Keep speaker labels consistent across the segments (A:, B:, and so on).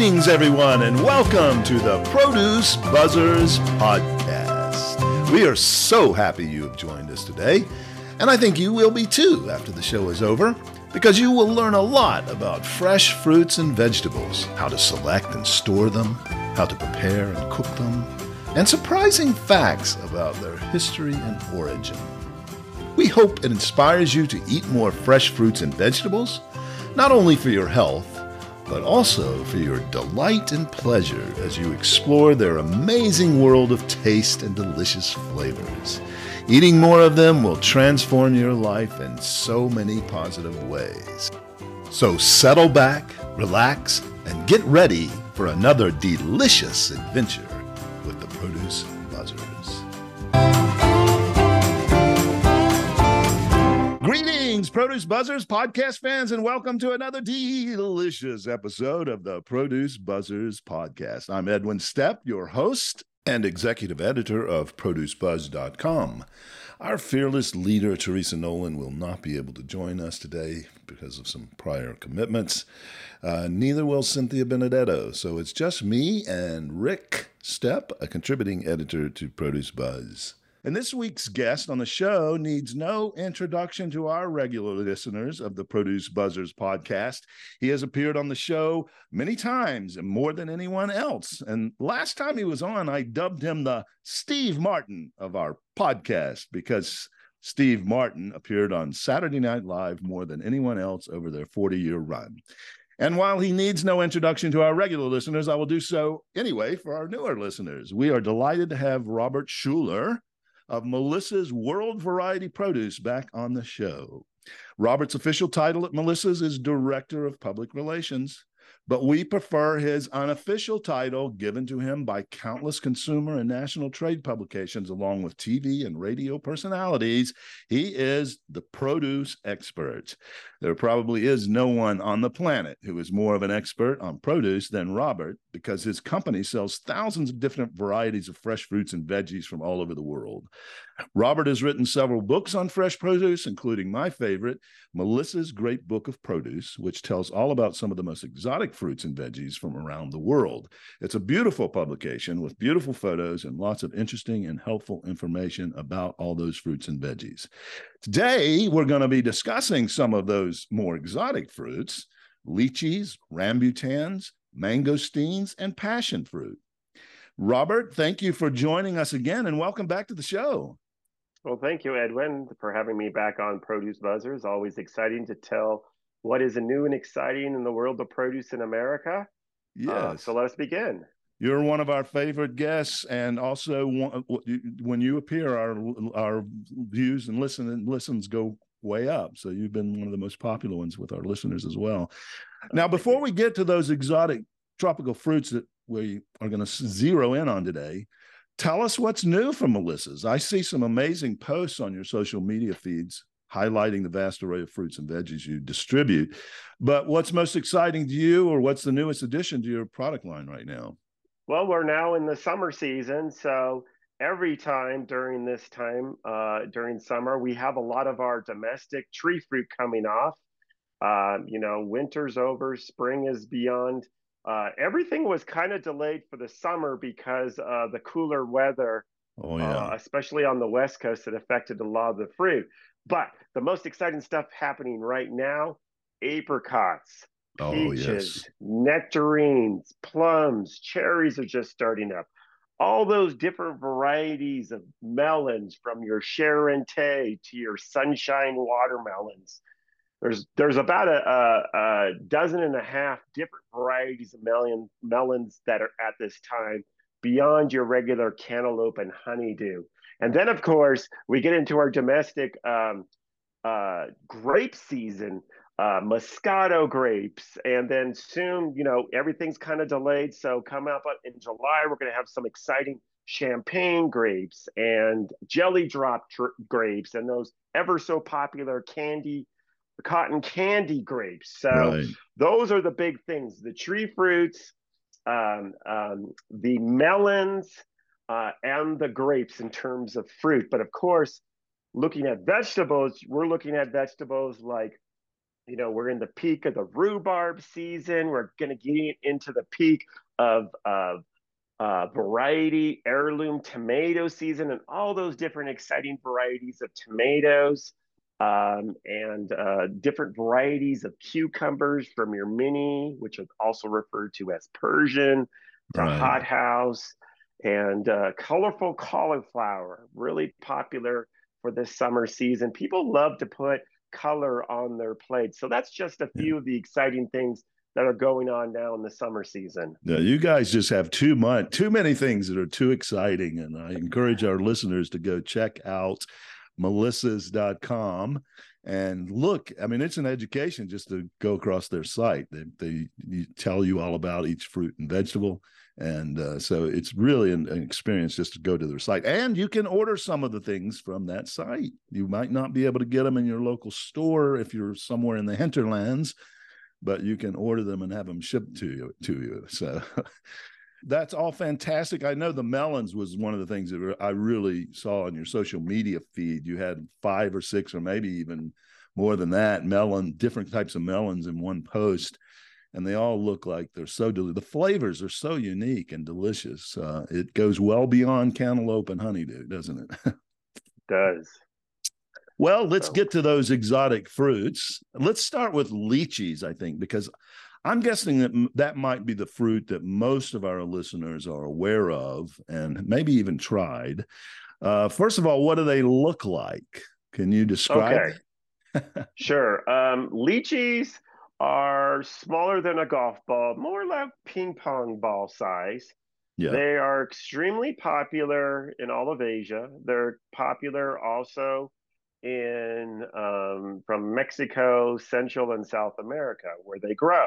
A: Greetings, everyone, and welcome to the Produce Buzzers podcast. We are so happy you have joined us today, and I think you will be too after the show is over, because you will learn a lot about fresh fruits and vegetables, how to select and store them, how to prepare and cook them, and surprising facts about their history and origin. We hope it inspires you to eat more fresh fruits and vegetables, not only for your health, but also for your delight and pleasure as you explore their amazing world of taste and delicious flavors. Eating more of them will transform your life in so many positive ways. So settle back, relax, and get ready for another delicious adventure with the Produce Buzzers. Greetings, Produce Buzzers podcast fans, and welcome to another delicious episode of the Produce Buzzers podcast. I'm Edwin Stepp, your host and executive editor of ProduceBuzz.com. Our fearless leader, Teresa Nolan, will not be able to join us today because of some prior commitments. Neither will Cynthia Benedetto. So it's just me and Rick Stepp, a contributing editor to Produce Buzz. And this week's guest on the show needs no introduction to our regular listeners of the Produce Buzzers podcast. He has appeared on the show many times and more than anyone else. And last time he was on, I dubbed him the Steve Martin of our podcast because Steve Martin appeared on Saturday Night Live more than anyone else over their 40-year run. And while he needs no introduction to our regular listeners, I will do so anyway for our newer listeners. We are delighted to have Robert Schuller of Melissa's World Variety Produce back on the show. Robert's official title at Melissa's is Director of Public Relations, but we prefer his unofficial title given to him by countless consumer and national trade publications, along with TV and radio personalities. He is the produce expert. There probably is no one on the planet who is more of an expert on produce than Robert, because his company sells thousands of different varieties of fresh fruits and veggies from all over the world. Robert has written several books on fresh produce, including my favorite, Melissa's Great Book of Produce, which tells all about some of the most exotic fruits and veggies from around the world. It's a beautiful publication with beautiful photos and lots of interesting and helpful information about all those fruits and veggies. Today, we're going to be discussing some of those more exotic fruits: lychees, rambutans, mangosteens, and passion fruit. Robert, thank you for joining us again, and welcome back to the show.
B: Well, thank you, Edwin, for having me back on Produce Buzzers. Always exciting to tell what is new and exciting in the world of produce in America.
A: Yes.
B: So let us begin.
A: You're one of our favorite guests, and also when you appear, our views and listens go way up. So you've been one of the most popular ones with our listeners as well. Now, before we get to those exotic tropical fruits that we are going to zero in on today, tell us what's new from Melissa's. I see some amazing posts on your social media feeds highlighting the vast array of fruits and veggies you distribute. But what's most exciting to you, or what's the newest addition to your product line right now?
B: Well, we're now in the summer season, so every time during this time, during summer, we have a lot of our domestic tree fruit coming off. Winter's over, spring is beyond. Everything was kind of delayed for the summer because of the cooler weather, especially on the West Coast, that affected a lot of the fruit. But the most exciting stuff happening right now: apricots, peaches, nectarines, plums, cherries are just starting up. All those different varieties of melons, from your Charente to your sunshine watermelons. There's about a dozen and a half different varieties of melons that are at this time, beyond your regular cantaloupe and honeydew. And then, of course, we get into our domestic grape season, Moscato grapes. And then soon, everything's kind of delayed. So coming up in July, we're going to have some exciting champagne grapes and jelly drop grapes, and those ever so popular cotton candy grapes. So those are the big things: the tree fruits, the melons, and the grapes in terms of fruit. But of course, looking at vegetables, we're looking at vegetables like we're in the peak of the rhubarb season. We're going to get into the peak of variety heirloom tomato season and all those different exciting varieties of tomatoes, and different varieties of cucumbers from your mini, which are also referred to as Persian, to
A: Right.
B: hothouse, and colorful cauliflower, really popular for this summer season. People love to put color on their plates. So that's just a
A: Yeah.
B: few of the exciting things that are going on now in the summer season.
A: No, you guys just have too many things that are too exciting. And I encourage our listeners to go check out melissas.com and look. I mean, it's an education just to go across their site. They tell you all about each fruit and vegetable. And so it's really an experience just to go to their site. And you can order some of the things from that site. You might not be able to get them in your local store if you're somewhere in the hinterlands, but you can order them and have them shipped to you. So that's all fantastic. I know the melons was one of the things that I really saw on your social media feed. You had 5 or 6 or maybe even more than that different types of melons in one post, and they all look like they're so delicious. The flavors are so unique and delicious. It goes well beyond cantaloupe and honeydew, doesn't it?
B: It does.
A: Well, let's get to those exotic fruits. Let's start with lychees, I think, because I'm guessing that might be the fruit that most of our listeners are aware of and maybe even tried. First of all, what do they look like? Can you describe?
B: Okay. Sure. Lychees are smaller than a golf ball, more like ping pong ball size.
A: Yeah.
B: They are extremely popular in all of Asia. They're popular also in from Mexico, Central and South America, where they grow.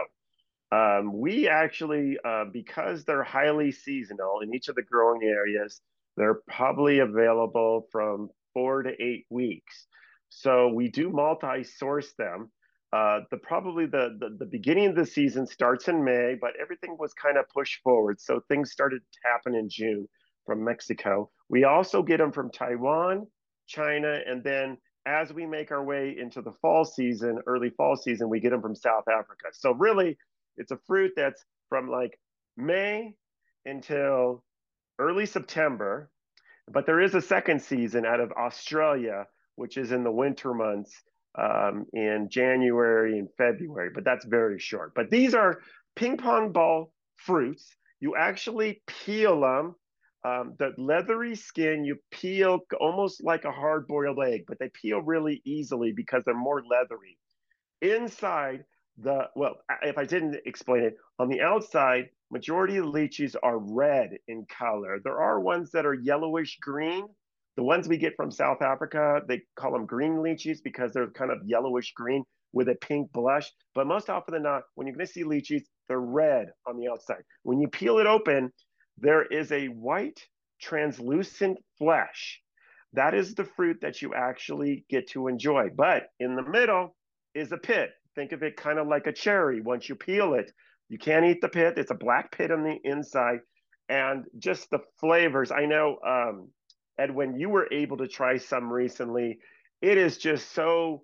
B: We actually, because they're highly seasonal in each of the growing areas, they're probably available from 4 to 8 weeks. So we do multi-source them. Probably the beginning of the season starts in May, but everything was kind of pushed forward. So things started to happen in June from Mexico. We also get them from Taiwan, China, and then as we make our way into the fall season, early fall season, we get them from South Africa. So really, it's a fruit that's from like May until early September, but there is a second season out of Australia, which is in the winter months, in January and February, but that's very short. But these are ping pong ball fruits. You actually peel them. The leathery skin, you peel almost like a hard boiled egg, but they peel really easily because they're more leathery. Inside, if I didn't explain it, on the outside, majority of the lychees are red in color. There are ones that are yellowish green. The ones we get from South Africa, they call them green lychees because they're kind of yellowish green with a pink blush. But most often than not, when you're going to see lychees, they're red on the outside. When you peel it open, there is a white translucent flesh. That is the fruit that you actually get to enjoy. But in the middle is a pit. Think of it kind of like a cherry. Once you peel it, you can't eat the pit. It's a black pit on the inside. And just the flavors. I know, Edwin, you were able to try some recently. It is just so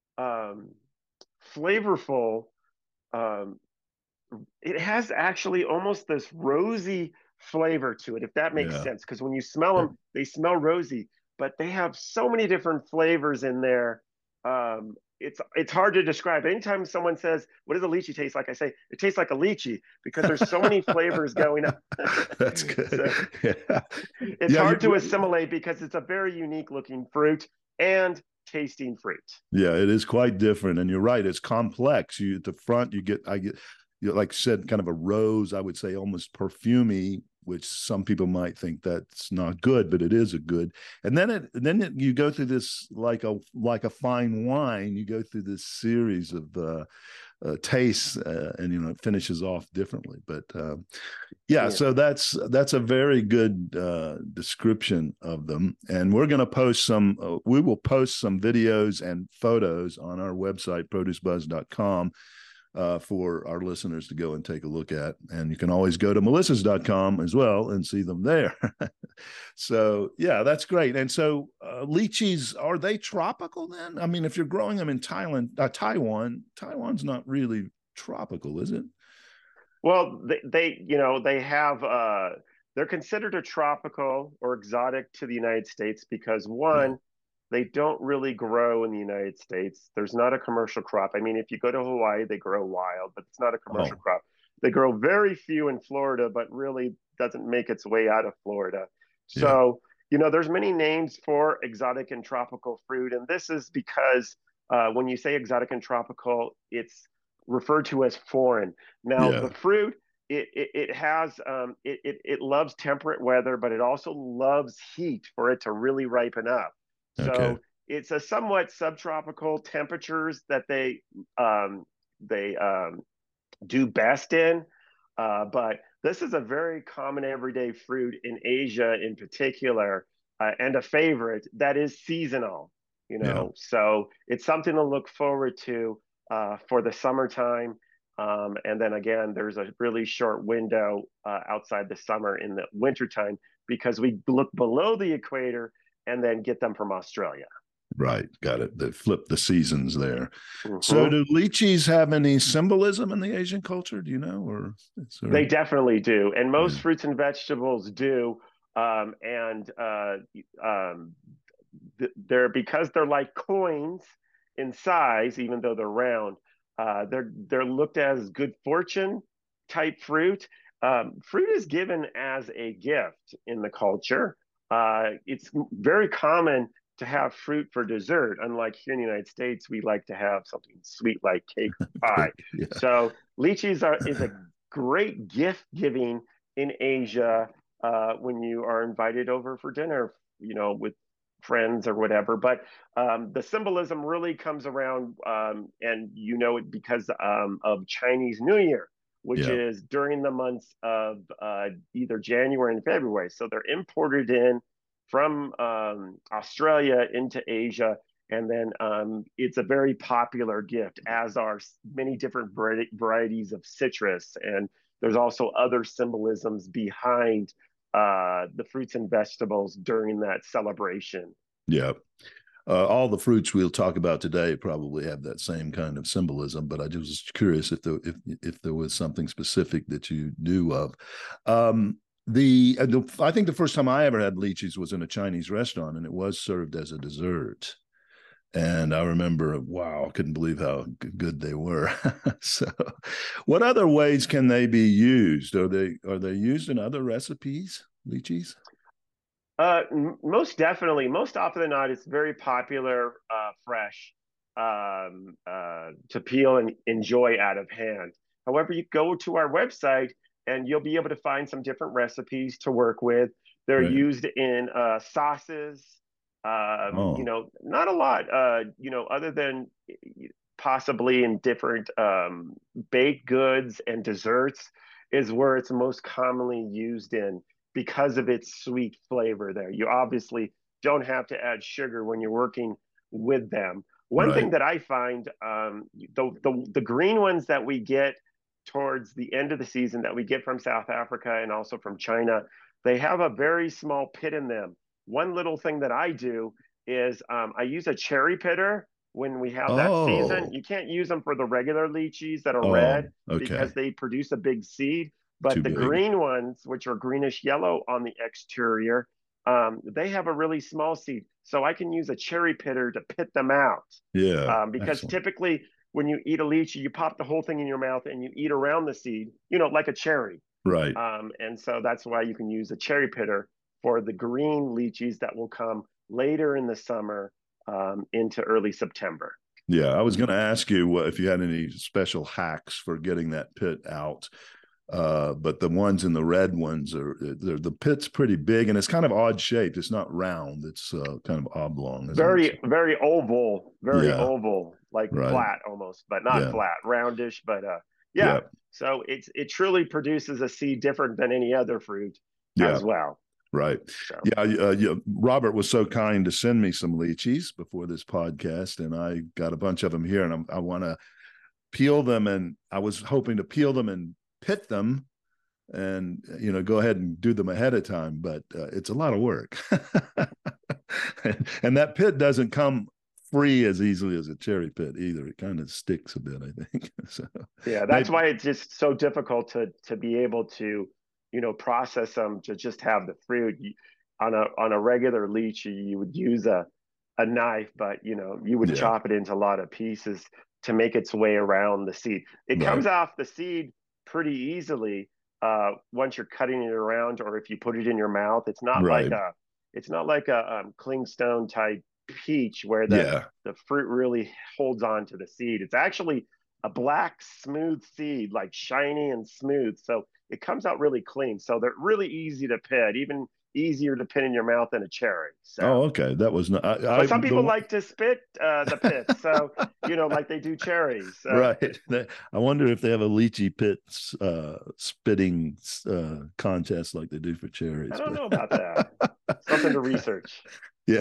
B: flavorful. Um, it has actually almost this rosy flavor to it, if that makes sense. Because when you smell them, they smell rosy, but they have so many different flavors in there. It's hard to describe. Anytime someone says, "What does a lychee taste like?" I say, "It tastes like a lychee," because there's so many flavors going on.
A: That's good.
B: So,
A: yeah.
B: It's hard to assimilate because it's a very unique looking fruit and tasting fruit.
A: Yeah, it is quite different, and you're right. It's complex. You at the front, I get, like I said, kind of a rose. I would say almost perfumey, which some people might think that's not good, but it is a good. And then you go through this like a fine wine. You go through this series of tastes, and it finishes off differently. But yeah, so that's a very good description of them. And we're going to post some. We will post some videos and photos on our website, producebuzz.com. for our listeners to go and take a look at. And you can always go to melissas.com as well and see them there. So, yeah, that's great. And so lychees, are they tropical then? I mean, if you're growing them in Taiwan's not really tropical, is it?
B: Well, they have they're considered a tropical or exotic to the United States because
A: Yeah.
B: one, they don't really grow in the United States. There's not a commercial crop. I mean, if you go to Hawaii, they grow wild, but it's not a commercial
A: Oh,
B: crop. They grow very few in Florida, but really doesn't make its way out of Florida.
A: yeah.
B: So, there's many names for exotic and tropical fruit, and this is because when you say exotic and tropical, it's referred to as foreign. Now,
A: Yeah.
B: the fruit it has it loves temperate weather, but it also loves heat for it to really ripen up.
A: Okay.
B: So it's a somewhat subtropical temperatures that they do best in. But this is a very common everyday fruit in Asia, in particular, and a favorite that is seasonal.
A: Yeah.
B: So it's something to look forward to for the summertime. And then again, there's a really short window outside the summer in the wintertime because we look below the equator and then get them from Australia.
A: Right. Got it. They flip the seasons there. So
B: Hmm.
A: do lychees have any symbolism in the Asian culture? Do you know? Or is
B: They
A: there,
B: definitely do, and
A: yeah.
B: most fruits and vegetables do. And um, they're because they're like coins in size, even though they're round. They're looked as good fortune type fruit. Fruit is given as a gift in the culture. It's very common to have fruit for dessert. Unlike here in the United States, we like to have something sweet like cake or pie.
A: Cake. Yeah.
B: So is a great gift giving in Asia when you are invited over for dinner, with friends or whatever. But the symbolism really comes around, and it because of Chinese New Year, which
A: Yeah.
B: is during the months of either January and February. So they're imported in from Australia into Asia. And then it's a very popular gift, as are many different varieties of citrus. And there's also other symbolisms behind the fruits and vegetables during that celebration.
A: Yeah. All the fruits we'll talk about today probably have that same kind of symbolism, but I just was curious if there was something specific that you knew of. I think the first time I ever had lychees was in a Chinese restaurant, and it was served as a dessert. And I remember, wow, I couldn't believe how good they were. So, what other ways can they be used? Are they used in other recipes? Lychees?
B: Most definitely. Most often than not, it's very popular fresh to peel and enjoy out of hand. However, you go to our website and you'll be able to find some different recipes to work with. They're
A: Right.
B: used in sauces.
A: Oh,
B: Not a lot. Other than possibly in different baked goods and desserts, is where it's most commonly used in because of its sweet flavor there. You obviously don't have to add sugar when you're working with them. One
A: right.
B: thing that I find, the green ones that we get towards the end of the season that we get from South Africa and also from China, they have a very small pit in them. One little thing that I do is I use a cherry pitter when we have that season.
A: Oh,
B: You can't use them for the regular lychees that are red
A: oh, okay.
B: because they produce a big seed. But
A: Too
B: the
A: big.
B: green ones, which are greenish yellow on the exterior, they have a really small seed. So I can use a cherry pitter to pit them out.
A: Yeah,
B: Because
A: excellent.
B: typically when you eat a lychee, you pop the whole thing in your mouth and you eat around the seed, like a cherry.
A: Right.
B: And so that's why you can use a cherry pitter for the green lychees that will come later in the summer into early September.
A: Yeah, I was going to ask you if you had any special hacks for getting that pit out. But the ones in the red ones the pit's pretty big and it's kind of odd shaped. It's not round. It's kind of oblong, isn't it?
B: Very, very
A: Yeah,
B: oval, like
A: right.
B: flat almost, but not
A: Yeah,
B: flat, roundish. But yeah.
A: yeah,
B: So it truly produces a seed different than any other fruit
A: yeah.
B: as well.
A: Right.
B: So
A: Yeah, yeah. Robert was so kind to send me some lychees before this podcast, and I got a bunch of them here, and I want to peel them, and I was hoping to peel them and pit them and go ahead and do them ahead of time, but it's a lot of work. And that pit doesn't come free as easily as a cherry pit either. It kind of sticks a bit, I think. So
B: Yeah, that's why it's just so difficult to be able to, process them to just have the fruit. On a regular lychee, you would use a knife, but you would
A: yeah,
B: chop it into a lot of pieces to make its way around the seed. It
A: right,
B: comes off the seed pretty easily once you're cutting it around, or if you put it in your mouth.
A: right,
B: It's not like a clingstone type peach where
A: yeah.
B: the fruit really holds on to the seed. It's actually a black, smooth seed, like shiny and smooth. So it comes out really clean. So they're really easy to pit, even easier to pit in your mouth than a cherry.
A: Oh,
B: So,
A: okay. That was not
B: but some people like to spit the pits. So, like they do cherries. So,
A: right. I wonder if they have a lychee pit spitting contest like they do for
B: I
A: cherries.
B: don't know about
A: But
B: that. Something to research.
A: yeah.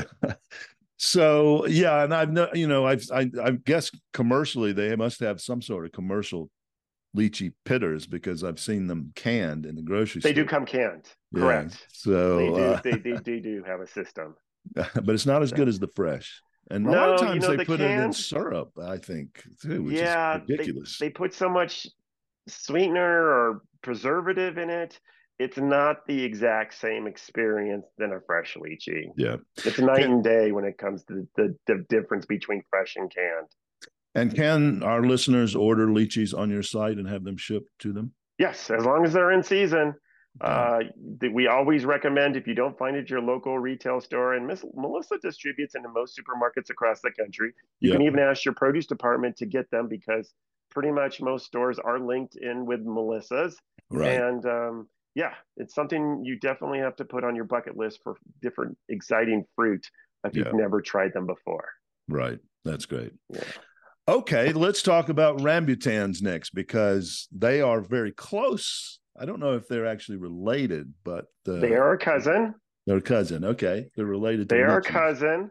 A: So yeah, and I guess commercially they must have some sort of commercial lychee pitters because I've seen them canned in the grocery
B: They do
A: store.
B: come canned.
A: Yeah.
B: Correct. They
A: So,
B: do. They do have a system.
A: but it's not as
B: So,
A: good as the fresh. And a lot of
B: no,
A: times they
B: the
A: put it in
B: canned.
A: syrup, I think, too, which is
B: Yeah,
A: ridiculous.
B: they put so much sweetener or preservative in it. It's not the exact same experience than a fresh lychee.
A: Yeah.
B: It's night
A: Can,
B: and day when it comes to the difference between fresh and canned.
A: and can our listeners order lychees on your site and have them shipped to them?
B: Yes, as long as they're in season.
A: Okay.
B: We always recommend, if you don't find it at your local retail store, and Miss Melissa distributes into most supermarkets across the country. You can
A: Yep.
B: even ask your produce department to get them because pretty much most stores are linked in with Melissa's.
A: Right.
B: And yeah, it's something you definitely have to put on your bucket list for different exciting fruit if you've
A: Yeah.
B: never tried them before.
A: Right. That's great.
B: Yeah.
A: Okay, let's talk about rambutans next because they are very close. I don't know if they're actually related, but
B: They are a cousin.
A: they're cousin. Okay, they're related to
B: They are a
A: lychees.
B: cousin.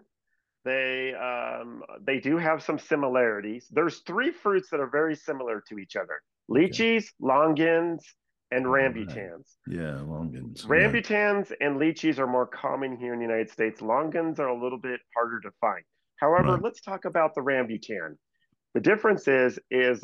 B: They do have some similarities. There's three fruits that are very similar to each other:
A: Okay.
B: lychees, longans, and
A: All right.
B: rambutans.
A: Yeah, longans. Yeah.
B: Rambutans and lychees are more common here in the United States. Longans are a little bit harder to find. However,
A: Right.
B: let's talk about the rambutan. The difference is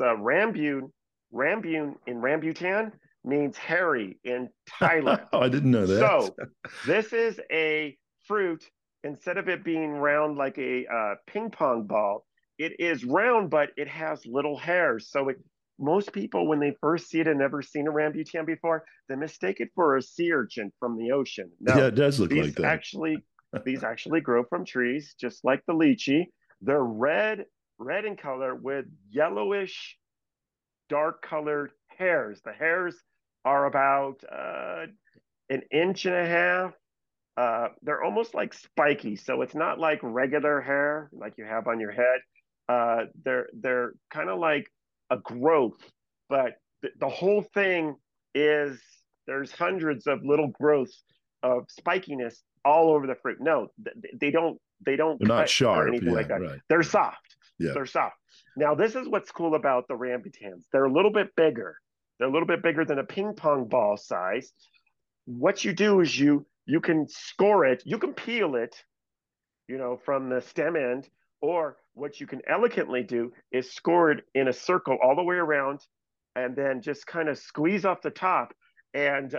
B: rambune in rambutan means hairy in Thailand.
A: Oh, I didn't know that.
B: So this is a fruit. Instead of it being round like a ping pong ball, it is round, but it has little hairs. So most people, when they first see it and never seen a rambutan before, they mistake it for a sea urchin from the ocean.
A: Yeah,
B: No,
A: it does look like
B: these
A: that.
B: actually these actually grow from trees, just like the lychee. They're red in color with yellowish, dark colored hairs. The hairs are about an inch and a half. They're almost like spiky, so it's not like regular hair like you have on your head. They're kind of like a growth, but the whole thing is there's hundreds of little growths of spikiness all over the fruit. No, they don't
A: They're not
B: cut or
A: sharp.
B: anything
A: Yeah,
B: like that.
A: right.
B: They're soft.
A: Yeah.
B: They're soft. Now, this is what's cool about the rambutans. They're a little bit bigger. They're a little bit bigger than a ping pong ball size. What you do is you can score it, you can peel it, from the stem end, or what you can elegantly do is score it in a circle all the way around, and then just kind of squeeze off the top, and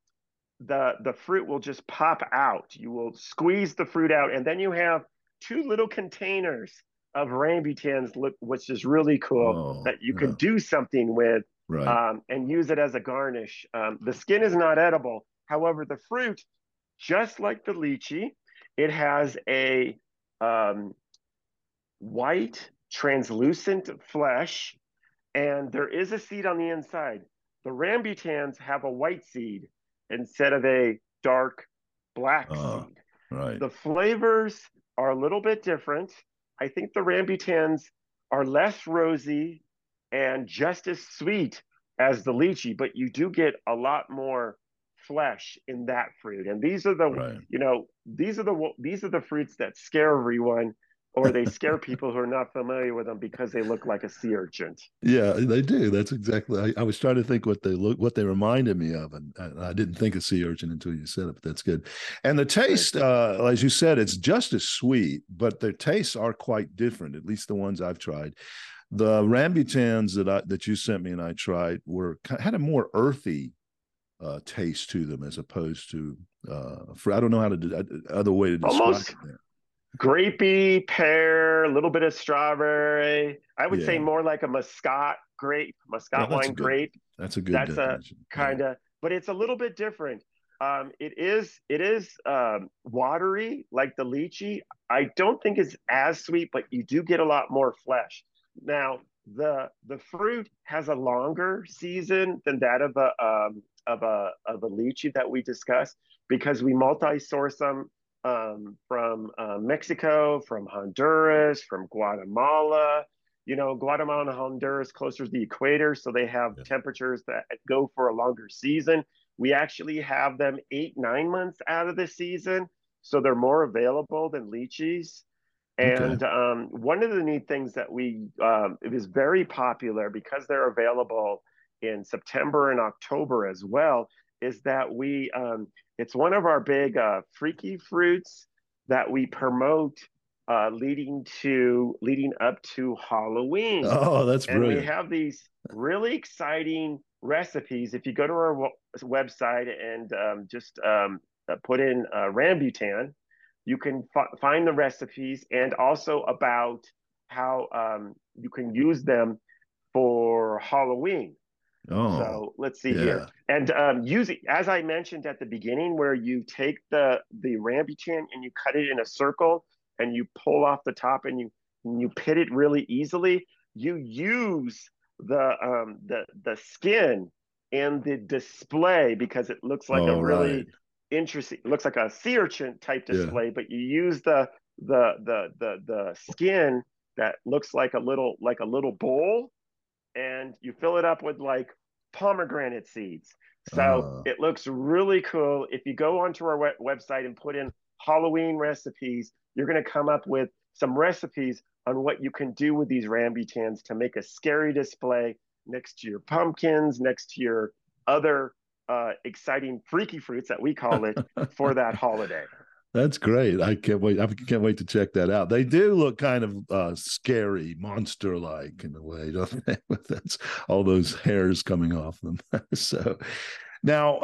B: the fruit will just pop out. You will squeeze the fruit out, and then you have two little containers of rambutans, which is really cool
A: Oh,
B: that you can
A: yeah.
B: do something with
A: Right.
B: and use it as a garnish. The skin is not edible. However, the fruit, just like the lychee, it has a um, white, translucent flesh, and there is a seed on the inside. The rambutans have a white seed instead of a dark black
A: Oh,
B: seed.
A: right.
B: The flavors are a little bit different. I think the rambutans are less rosy and just as sweet as the lychee, but you do get a lot more flesh in that fruit. And these are the,
A: Right.
B: these are the fruits that scare everyone or they scare people who are not familiar with them because they look like a sea urchin.
A: Yeah, they do. That's exactly. I was trying to think what they reminded me of, and I didn't think of sea urchin until you said it. But that's good. And the taste, as you said, it's just as sweet, but their tastes are quite different. At least the ones I've tried. The rambutans that you sent me and I tried had a more earthy taste to them as opposed to I don't know how to do other way to describe
B: Almost
A: it.
B: grapey, pear, a little bit of strawberry. I would say
A: Yeah,
B: more like a Muscat
A: that's a
B: wine
A: good.
B: grape.
A: That's a good
B: That's a
A: definition. Yeah.
B: kind of, but it's a little bit different. It is watery like the lychee. I don't think it's as sweet, but you do get a lot more flesh. Now, the fruit has a longer season than that of a lychee that we discussed because we multi-source them from Mexico, from Honduras, from Guatemala. Guatemala and Honduras closer to the equator, so they have
A: Yeah.
B: temperatures that go for a longer season. We actually have them 8, 9 months out of the season, so they're more available than lychees.
A: Okay.
B: And one of the neat things that it is very popular because they're available in September and October as well, is that it's one of our big freaky fruits that we promote leading up to Halloween.
A: Oh, that's
B: And we
A: brilliant.
B: have these really exciting recipes. If you go to our website and just put in rambutan, you can find the recipes and also about how you can use them for Halloween.
A: Oh,
B: So let's see here.
A: yeah.
B: And using, as I mentioned at the beginning, where you take the rambutan and you cut it in a circle and you pull off the top and you pit it really easily. You use the skin in the display because it looks like a
A: Oh, right.
B: really interesting. It looks like a sea urchin type
A: Yeah.
B: display, but you use the skin that looks like a little bowl, and you fill it up with like pomegranate seeds. So
A: Uh,
B: it looks really cool. If you go onto our website and put in Halloween recipes, you're going to come up with some recipes on what you can do with these rambutans to make a scary display next to your pumpkins, next to your other exciting freaky fruits that we call it for that holiday.
A: that's great. I can't wait. I can't wait to check that out. They do look kind of scary, monster-like in a way, don't they? That's all those hairs coming off them. So now,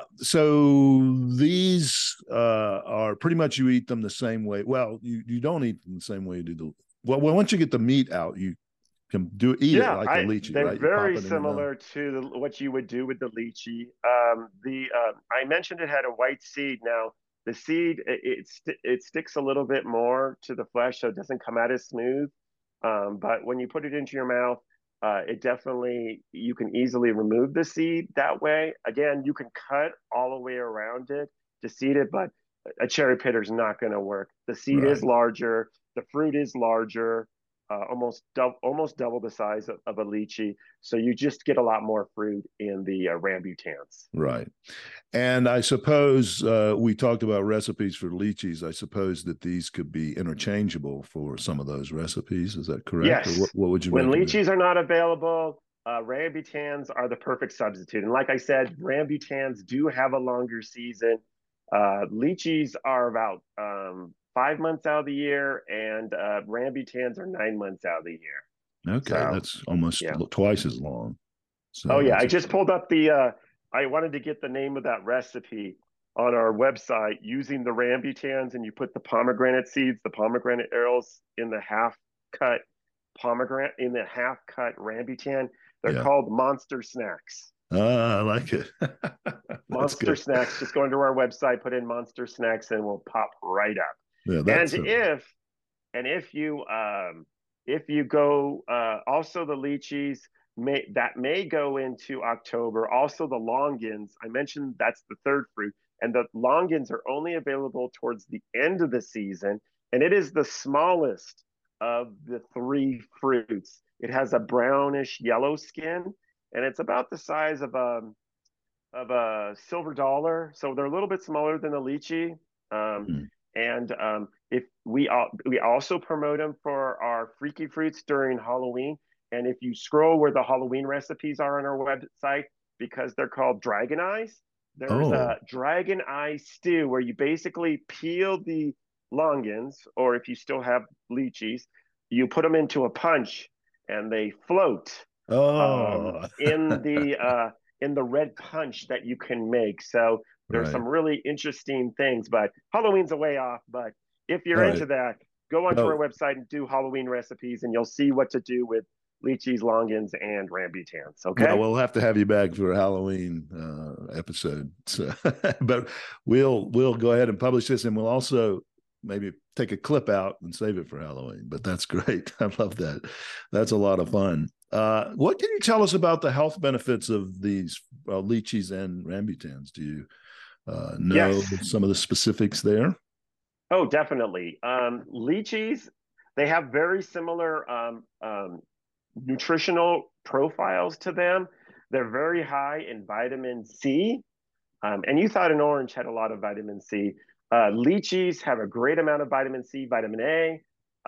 A: so these are pretty much you eat them the same way. Well, you don't eat them the same way you do the. Well, once you get the meat out, you can eat it
B: Yeah,
A: like a lychee,
B: they're
A: right? You pop
B: very
A: it in your mouth.
B: similar to what you would do with the lychee. The I mentioned it had a white seed. Now the seed it sticks a little bit more to the flesh, so it doesn't come out as smooth. But when you put it into your mouth, it definitely you can easily remove the seed that way. Again, you can cut all the way around it to seed it, but a cherry pitter is not going to work. The seed is
A: Right.
B: larger, the fruit is larger, almost double the size of a lychee. So you just get a lot more fruit in the rambutans.
A: Right. And I suppose we talked about recipes for lychees. I suppose that these could be interchangeable for some of those recipes. Is that correct? Or
B: Yes,
A: what would you
B: when
A: recommend?
B: lychees are not available, rambutans are the perfect substitute. And like I said, rambutans do have a longer season. Lychees are about 5 months out of the year, and rambutans are 9 months out of the year.
A: Okay,
B: So,
A: that's almost
B: yeah.
A: twice as long.
B: Oh
A: So
B: yeah,
A: that's
B: I just
A: exciting.
B: pulled up I wanted to get the name of that recipe on our website using the rambutans, and you put the pomegranate seeds, the pomegranate arils in the half cut rambutan. They're
A: Yeah.
B: called monster snacks.
A: I like it. That's
B: Monster
A: good.
B: snacks. Just go into our website, put in monster snacks, and we'll pop right up.
A: Yeah,
B: And
A: that's
B: if you go also the lychees may go into October. Also the longans. I mentioned that's the third fruit, and the longans are only available towards the end of the season, and it is the smallest of the three fruits. It has a brownish yellow skin, and it's about the size of a silver dollar. So they're a little bit smaller than the lychee. Um,
A: mm.
B: And if we also promote them for our freaky fruits during Halloween. And if you scroll where the Halloween recipes are on our website, because they're called dragon eyes, there's
A: Oh,
B: a dragon eye stew where you basically peel the longans, or if you still have lychees, you put them into a punch and they float
A: oh,
B: in the red punch that you can make. So there's
A: right.
B: some really interesting things, but Halloween's a way off. But if you're
A: All right.
B: into that, go onto our
A: No,
B: website and do Halloween recipes, and you'll see what to do with lychees, longans, and rambutans.
A: well,
B: Okay.
A: we'll have to have you back for a Halloween episode. So, but we'll go ahead and publish this, and we'll also maybe take a clip out and save it for Halloween. But that's great. I love that. That's a lot of fun. What can you tell us about the health benefits of these lychees and rambutans? Do you know
B: Yes.
A: some of the specifics there?
B: Oh, definitely. Lychees, they have very similar nutritional profiles to them. They're very high in vitamin C. And you thought an orange had a lot of vitamin C. Lychees have a great amount of vitamin C, vitamin A.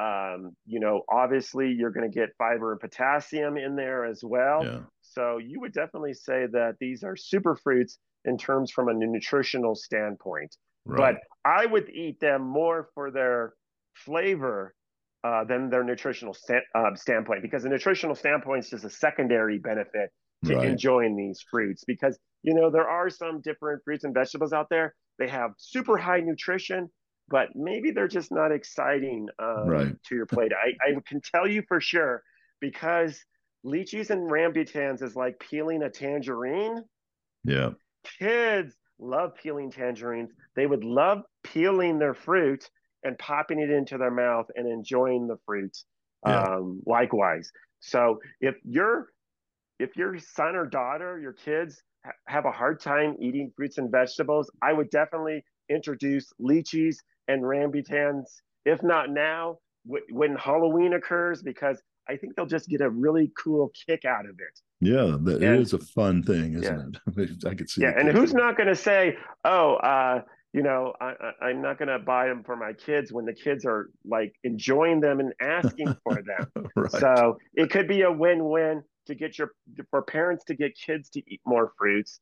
B: Obviously, you're going to get fiber and potassium in there as well.
A: Yeah.
B: So you would definitely say that these are super fruits in terms from a nutritional standpoint.
A: Right.
B: But I would eat them more for their flavor than their nutritional standpoint, because the nutritional standpoint is just a secondary benefit to
A: Right.
B: enjoying these fruits. Because there are some different fruits and vegetables out there. They have super high nutrition, but maybe they're just not exciting
A: Right.
B: to your plate. I can tell you for sure, because lychees and rambutans is like peeling a tangerine.
A: Yeah.
B: Kids love peeling tangerines. They would love peeling their fruit and popping it into their mouth and enjoying the fruit
A: Yeah.
B: likewise. So if your son or daughter, your kids have a hard time eating fruits and vegetables, I would definitely introduce lychees and rambutans, if not now, when Halloween occurs, because I think they'll just get a really cool kick out of it.
A: Yeah. It
B: And
A: is a fun thing,
B: yeah,
A: isn't it? I could see
B: yeah.
A: the
B: And
A: kids.
B: who's not going to say, oh, I'm not going to buy them for my kids when the kids are like enjoying them and asking for them.
A: Right.
B: So it could be a win-win to get for parents to get kids to eat more fruits,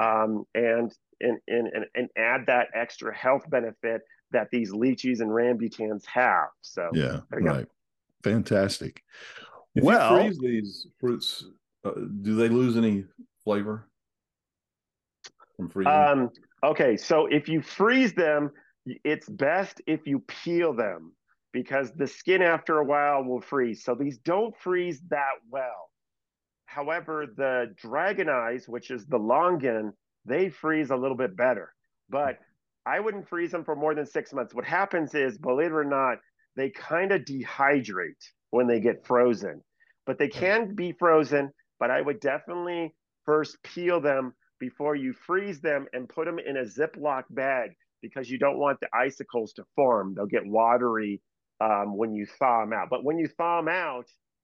B: and add that extra health benefit that these lychees and rambutans have. So
A: Yeah.
B: there you go.
A: Right. Fantastic.
C: If you
A: Well,
C: freeze these fruits, do they lose any flavor from freezing?
B: Okay, so if you freeze them, it's best if you peel them, because the skin after a while will freeze. So these don't freeze that well. However, the dragon eyes, which is the longan, they freeze a little bit better. But I wouldn't freeze them for more than 6 months. What happens is, believe it or not, they kind of dehydrate when they get frozen. But they can be frozen, but I would definitely first peel them before you freeze them and put them in a Ziploc bag, because you don't want the icicles to form. They'll get watery when you thaw them out. But when you thaw them out,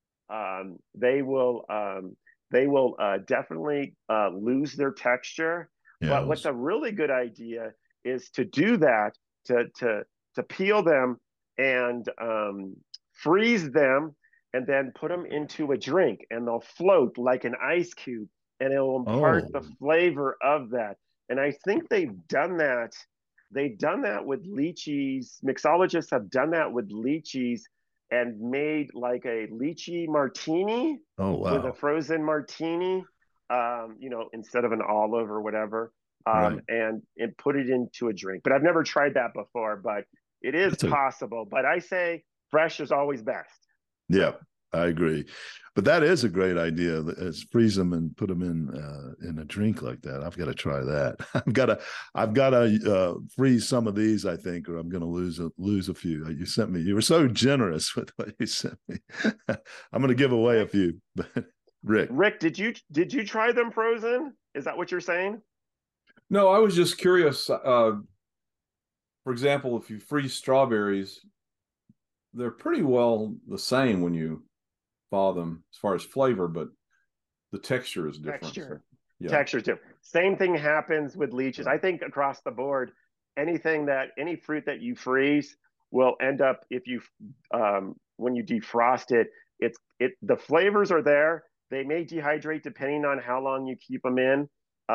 B: they will definitely lose their texture. But what's
A: yes.
B: a really good idea is to do that, to peel them and freeze them, and then put them into a drink, and they'll float like an ice cube, and it will impart
A: Oh,
B: the flavor of that. And I think they've done that. They've done that with lychees. Mixologists have done that with lychees and made like a lychee martini
A: oh,
B: with a
A: wow.
B: frozen martini, instead of an olive or whatever,
A: Right.
B: and put it into a drink. But I've never tried that before, but it is
A: That's a,
B: possible. But I say fresh is always best.
A: yeah,
B: So
A: I agree. But that is a great idea. Is freeze them and put them in a drink like that. I've got to try that. I've got to freeze some of these, I think, or I'm going to lose a few. You sent me. You were so generous with what you sent me. I'm going to give away a few. But
B: Rick, did you try them frozen? Is that what you're saying?
C: No, I was just curious. For example, if you freeze strawberries, they're pretty well the same when you thaw them as far as flavor, but the texture is different. So,
B: Texture.
C: yeah.
B: Textures different. Same thing happens with leeches.
C: Yeah.
B: I think across the board, any fruit that you freeze will end up, if you when you defrost it, the flavors are there. They may dehydrate depending on how long you keep them in.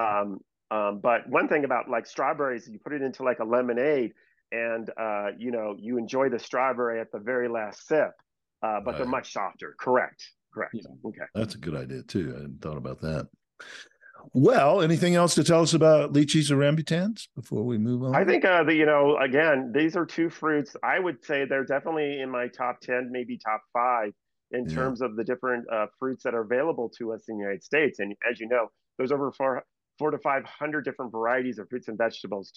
B: But one thing about like strawberries, you put it into like a lemonade, and you enjoy the strawberry at the very last sip. But they're much softer. Correct.
A: Yeah. Okay. That's a good idea too. I hadn't thought about that. Well, anything else to tell us about lychees or rambutans before we move on?
B: I think again, these are two fruits. I would say they're definitely in my top 10, maybe top 5 in terms of the different fruits that are available to us in the United States. And as you know, there's over 400 to 500 different varieties of fruits and vegetables.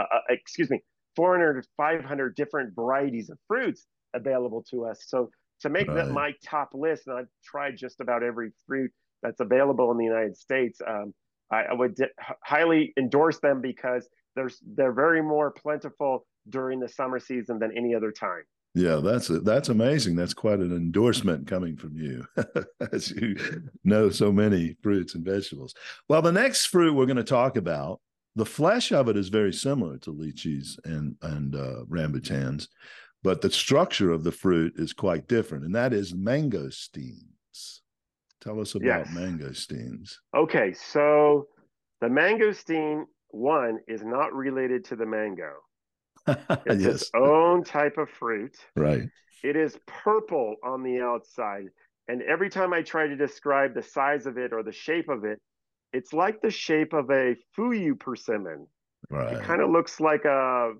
B: 400 to 500 different varieties of fruits available to us. So to make that my top list, and I've tried just about every fruit that's available in the United States, I would highly endorse them because they're very more plentiful during the summer season than any other time.
A: Yeah, that's amazing. That's quite an endorsement coming from you, as you know so many fruits and vegetables. Well, the next fruit we're going to talk about, the flesh of it is very similar to lychees and rambutans, but the structure of the fruit is quite different, and that is mangosteens. Tell us about mangosteens.
B: Okay, so the mangosteen one is not related to the mango. It's its own type of fruit.
A: Right.
B: It is purple on the outside. And every time I try to describe the size of it or the shape of it, it's like the shape of a fuyu persimmon. Right. It kind of looks like a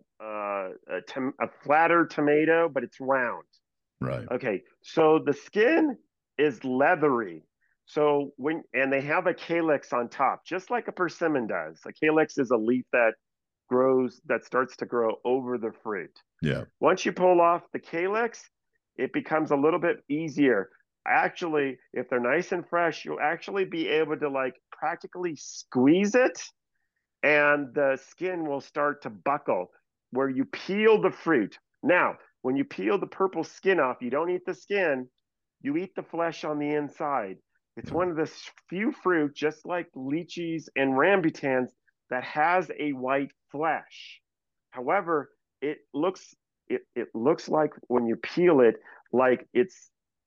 B: flatter tomato, but it's round.
A: Right.
B: Okay, so the skin is leathery. So they have a calyx on top, just like a persimmon does. A calyx is a leaf that starts to grow over the fruit.
A: Yeah.
B: Once you pull off the calyx, it becomes a little bit easier. Actually, if they're nice and fresh, you'll actually be able to like practically squeeze it, and the skin will start to buckle where you peel the fruit. Now, when you peel the purple skin off, you don't eat the skin, you eat the flesh on the inside. It's one of the few fruit, just like lychees and rambutans, that has a white flesh. However, it looks like when you peel it, like it's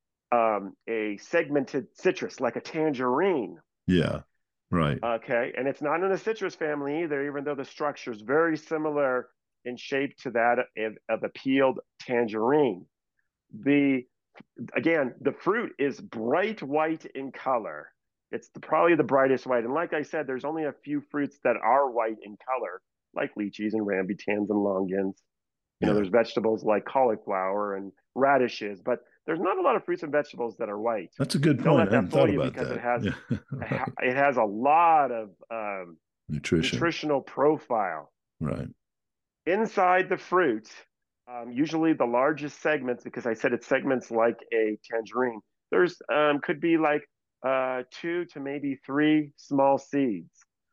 B: a segmented citrus, like a tangerine.
A: Yeah, right.
B: Okay, and it's not in the citrus family either, even though the structure is very similar in shape to that of a peeled tangerine. Again, the fruit is bright white in color. It's probably the brightest white. And like I said, there's only a few fruits that are white in color, like lychees and rambutans and longans. You know, there's vegetables like cauliflower and radishes, but there's not a lot of fruits and vegetables that are white.
A: That's a good point.
B: Don't let that fool you because it has a lot of nutritional profile.
A: Right.
B: Inside the fruit, usually the largest segments, because I said it's segments like a tangerine, there's could be like 2 to maybe 3 small seeds.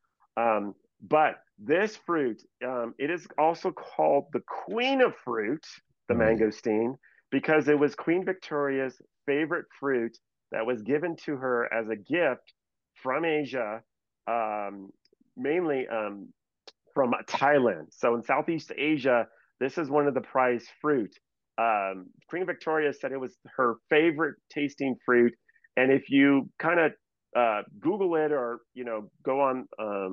B: But this fruit, it is also called the queen of fruit, the mangosteen, because it was Queen Victoria's favorite fruit that was given to her as a gift from Asia, mainly from Thailand. So in Southeast Asia, this is one of the prized fruit. Queen Victoria said it was her favorite tasting fruit. And if you kind of Google it, or go on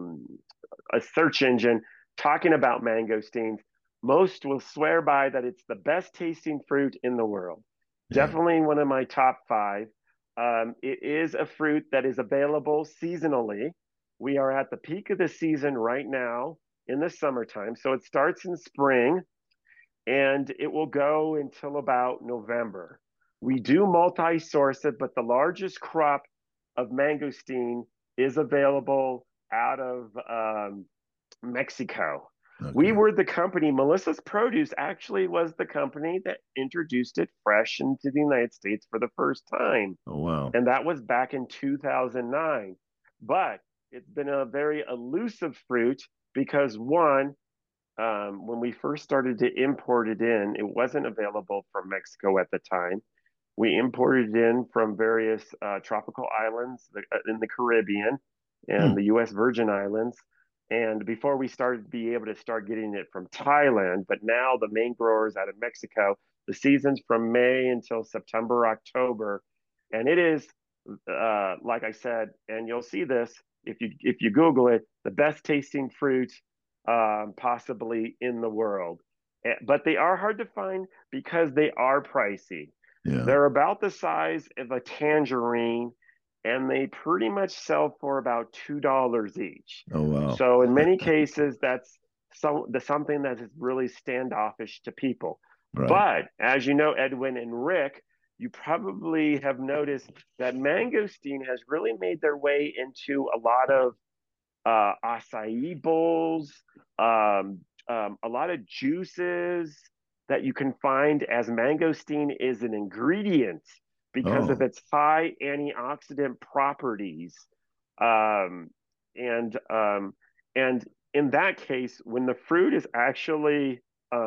B: a search engine talking about mangosteens, most will swear by that it's the best tasting fruit in the world. Definitely one of my top 5. It is a fruit that is available seasonally. We are at the peak of the season right now in the summertime. So it starts in spring and it will go until about November. We do multi-source it, but the largest crop of mangosteen is available out of Mexico. Okay. We were the company, Melissa's Produce actually was the company that introduced it fresh into the United States for the first time.
A: Oh, wow.
B: And that was back in 2009. But it's been a very elusive fruit because when we first started to import it in, it wasn't available from Mexico at the time. We imported it in from various tropical islands in the Caribbean and the U.S. Virgin Islands. And before we started to be able to start getting it from Thailand, but now the main growers out of Mexico, the season's from May until September, October, and it is like I said, and you'll see this if you Google it, the best tasting fruit possibly in the world. But they are hard to find because they are pricey.
A: Yeah.
B: They're about the size of a tangerine, and they pretty much sell for about $2 each.
A: Oh, wow.
B: So in many cases, that's something that is really standoffish to people.
A: Right.
B: But as you know, Edwin and Rick, you probably have noticed that mangosteen has really made their way into a lot of acai bowls, a lot of juices that you can find, as mangosteen is an ingredient because of its high antioxidant properties. Um, and and in that case, when the fruit is actually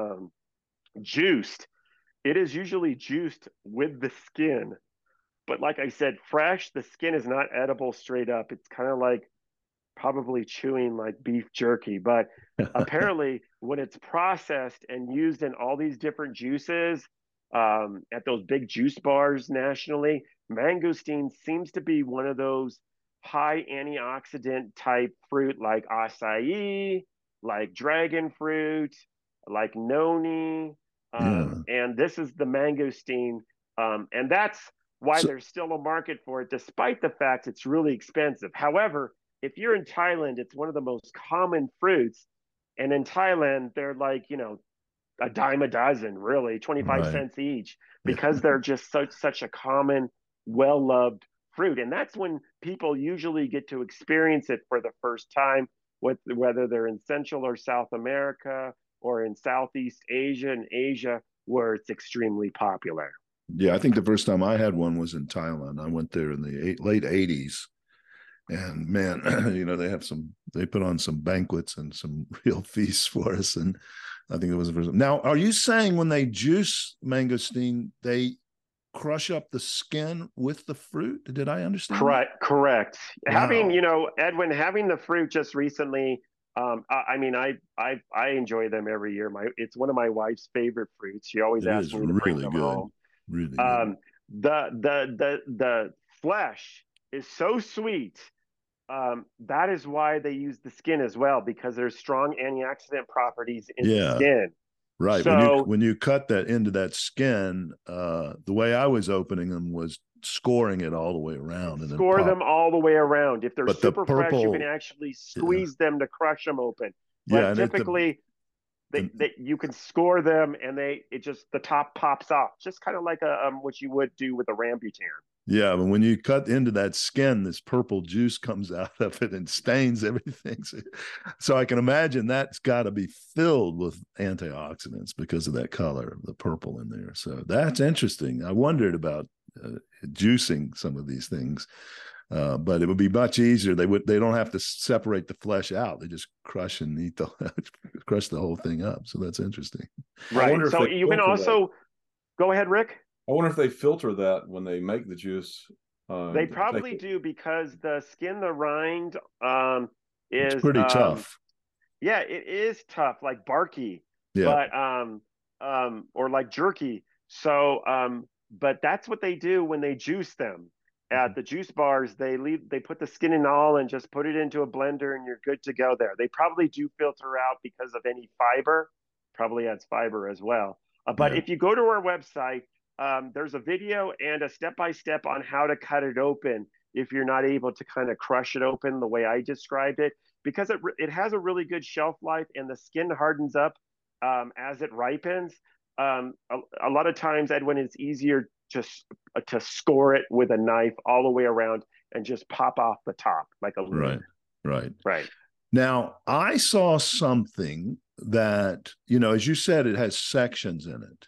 B: juiced, it is usually juiced with the skin. But like I said, fresh, the skin is not edible straight up. It's kind of like probably chewing like beef jerky. But apparently, when it's processed and used in all these different juices at those big juice bars nationally, mangosteen seems to be one of those high antioxidant type fruit like acai, like dragon fruit, like noni. And this is the mangosteen. And that's why there's still a market for it, despite the fact it's really expensive. However, if you're in Thailand, it's one of the most common fruits. And in Thailand, they're like, a dime a dozen, really, 25 cents each, because they're just such a common, well-loved fruit. And that's when people usually get to experience it for the first time, whether they're in Central or South America or in Southeast Asia and Asia, where it's extremely popular.
A: Yeah, I think the first time I had one was in Thailand. I went there in the late 80s. And man, they put on some banquets and some real feasts for us. And I think it was the first. Now, are you saying when they juice mangosteen, they crush up the skin with the fruit? Did I understand?
B: Correct.
A: Wow.
B: Edwin, having the fruit just recently, I enjoy them every year. It's one of my wife's favorite fruits. She always asks me to bring them home.
A: Really good.
B: The flesh is so sweet. That is why they use the skin as well, because there's strong antioxidant properties in the skin.
A: Right. So when you cut that into that skin, the way I was opening them was scoring it all the way around. And
B: score them all the way around. If they're super fresh, you can actually squeeze them to crush them open. But typically, you can score them, and the top pops off, just kind of like what you would do with a rambutan.
A: Yeah, but when you cut into that skin, this purple juice comes out of it and stains everything. So I can imagine that's got to be filled with antioxidants because of that color, the purple in there. So that's interesting. I wondered about juicing some of these things, but it would be much easier. They don't have to separate the flesh out. They just crush and crush the whole thing up. So that's interesting.
B: Right. So you can also go ahead, Rick.
C: I wonder if they filter that when they make the juice.
B: They probably do, because the skin, the rind, is
A: it's pretty tough.
B: Yeah, it is tough, like barky.
A: Yeah.
B: But or like jerky. So but that's what they do when they juice them. At the juice bars, they put the skin and all and just put it into a blender, and you're good to go there. They probably do filter out because of any fiber. Probably adds fiber as well. But if you go to our website, there's a video and a step-by-step on how to cut it open if you're not able to kind of crush it open the way I described it, because it has a really good shelf life, and the skin hardens up as it ripens. A lot of times, Edwin, it's easier just to score it with a knife all the way around and just pop off the top like a lid.
A: Right. Now, I saw something that, as you said, it has sections in it.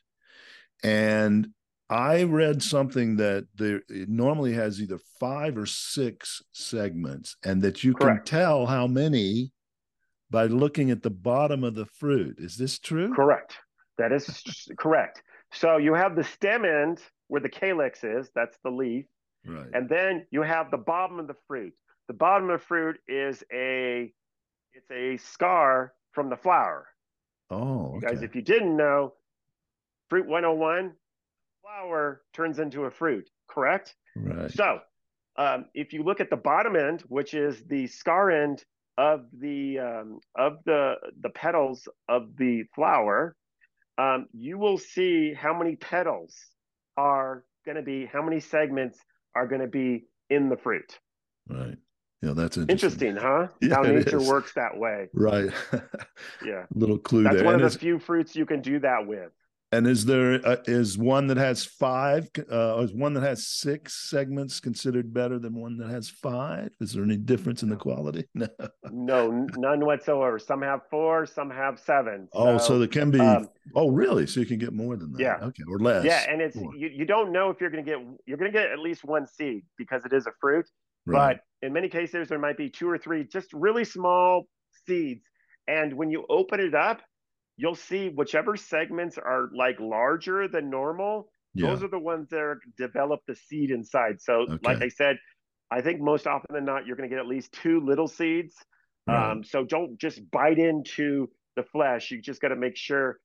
A: And I read something that it normally has either 5 or 6 segments, and that you can tell how many by looking at the bottom of the fruit. Is this true?
B: Correct. That is correct. So you have the stem end where the calyx is, that's the leaf. Right. And then you have the bottom of the fruit. The bottom of the fruit is It's a scar from the flower.
A: Oh,
B: You
A: okay.
B: guys, if you didn't know, Fruit 101, flower turns into a fruit, correct?
A: Right.
B: So if you look at the bottom end, which is the scar end of the petals of the flower, you will see how many petals are going to be, how many segments are going to be in the fruit.
A: Right. Yeah, that's interesting.
B: Interesting, huh?
A: Yeah,
B: How
A: it
B: nature
A: is.
B: works that way.
A: Right.
B: Yeah.
A: Little clue
B: That's
A: there.
B: one
A: And
B: of the few fruits you can do that with.
A: is there is one that has five? Is one that has six segments considered better than one that has five? Is there any difference in the
B: No,
A: quality? No.
B: no, none whatsoever. Some have four, some have seven.
A: Oh, so
B: So,
A: there can be.
B: um,
A: Oh, really? So you can get more than that?
B: yeah,
A: Okay, or
B: yeah,
A: less.
B: and it's
A: More.
B: you don't know if you're gonna get at least one seed because it is a fruit,
A: Right.
B: but in many cases there might be two or three just really small seeds. And when you open it up, you'll see whichever segments are like larger than normal, those
A: Yeah.
B: are the ones that are, develop the seed inside. So, like
A: Okay.
B: I said, I think most often than not, you're going to get at least two little seeds.
A: Right.
B: So don't just bite into the flesh. You just got to make sure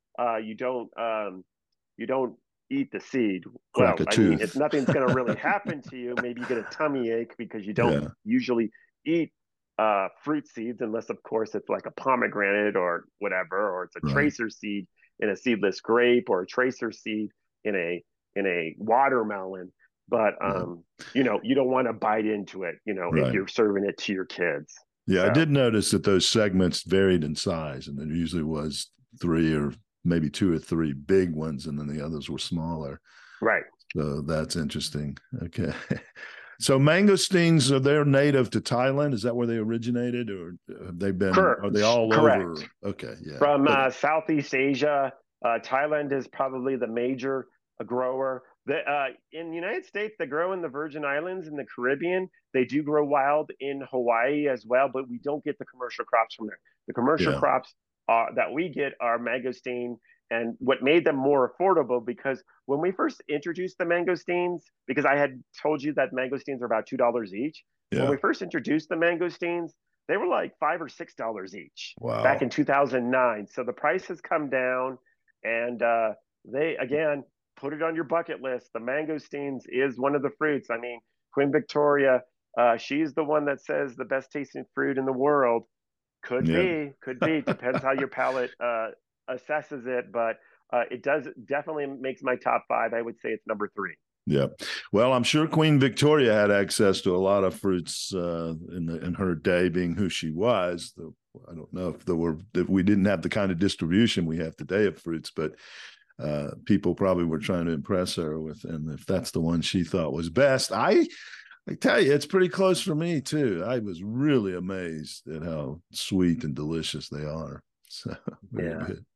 B: you don't eat the seed.
A: Crack
B: Well,
A: a
B: I mean, if
A: tooth.
B: nothing's going to really happen to you, maybe you get a tummy ache because you don't
A: Yeah.
B: usually eat fruit seeds, unless, of course, it's like a pomegranate or whatever, or it's a
A: Right.
B: tracer seed in a seedless grape or a tracer seed in a watermelon. But
A: Yeah.
B: you don't want to bite into it, if
A: Right.
B: you're serving it to your kids.
A: Yeah, I
B: So,
A: did notice that those segments varied in size, and there usually was three or maybe two or three big ones, and then the others were smaller.
B: right.
A: So that's interesting. Okay. So mangosteens, are they native to Thailand? Is that where they originated, or have they been? Are they all over?
B: Correct.
A: Okay, yeah,
B: From
A: but
B: Southeast Asia. Thailand is probably the major grower. In the United States, they grow in the Virgin Islands in the Caribbean. They do grow wild in Hawaii as well, but we don't get the commercial crops from there. The commercial
A: yeah,
B: crops that we get are mangosteen, and what made them more affordable because when we first introduced the mangosteens, because I had told you that mangosteens are about $2 each. When
A: yeah.
B: we first introduced the mangosteens, they were like $5 or $6 each back in
A: Wow.
B: 2009. So the price has come down, and they again put it on your bucket list. The mangosteens is one of the fruits. I mean, Queen Victoria, she's the one that says the best tasting fruit in the world. Could
A: Yeah,
B: be, could be. Depends how your palate assesses it, but it does definitely makes my top five. I would say it's number three.
A: yeah. Well, I'm sure Queen Victoria had access to a lot of fruits in her day, being who she was. I don't know if we didn't have the kind of distribution we have today of fruits, but people probably were trying to impress her with, and if that's the one she thought was best, I tell you, it's pretty close for me too. I was really amazed at how sweet and delicious they are. So very
B: Yeah.
A: good.